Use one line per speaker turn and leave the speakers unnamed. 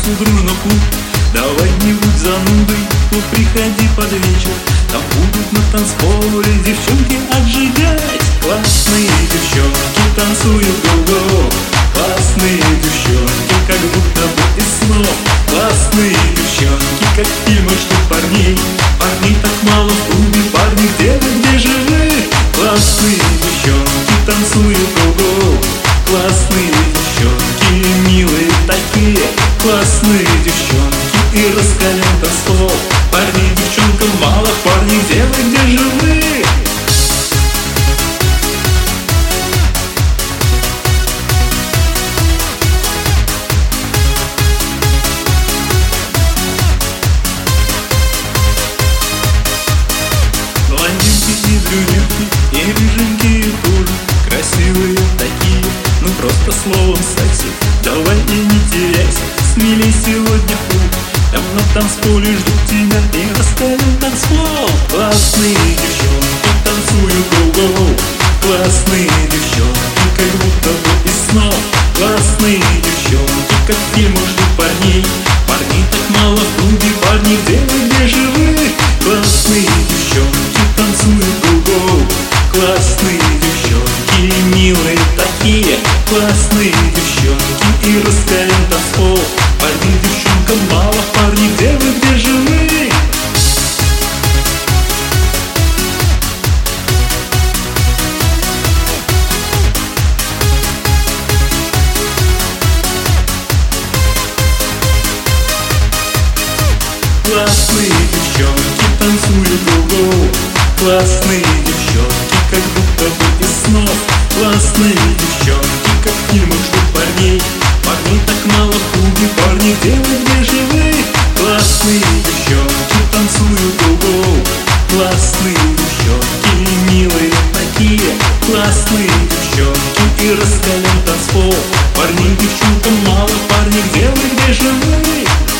классу дружно в клуб. Давай не будь занудой, вот приходи под вечер. Там будут на танцполе девчонки отжигать. Классные девчонки танцуют го-го. Классные девчонки, как будто бы из снов. Классные девчонки, как в фильмах ждут парней. Парней так мало в клубе, парни, где вы, где же вы? Классные девчонки танцуют го-го. Классные девчонки, милые такие. Классные девчонки и раскален танцпол. Парней девчонкам мало, парни, где вы, где же вы? Блондинки и брюнетки, и рыженькие тоже красивые такие, ну просто словом секси. Давай и не теряйся, смелей сегодня в клуб. Там на танцполе ждут тебя и раскален танцпол. Классные девчонки танцуют го-го. Классные девчонки, как будто бы из снов. Классные девчонки, как в фильмах ждут парней. Парней так мало в клубе, парни, где вы, где же вы? Классные девчонки танцуют го-го. Классные девчонки, милые такие. Классные девчонки и раскален танцпол. Парней девчонкам мало, парни, где вы, где же вы? Классные девчонки танцуют го-го. Классные девчонки, как будто бы из снов. Классные девчонки, как в фильмах ждут парней. Парней так мало в клубе, парни, где вы, где же вы? Классные девчонки танцуют го-го. Классные девчонки, милые такие. Классные девчонки и раскален танцпол. Парней девчонкам мало, парни, где вы, где же вы?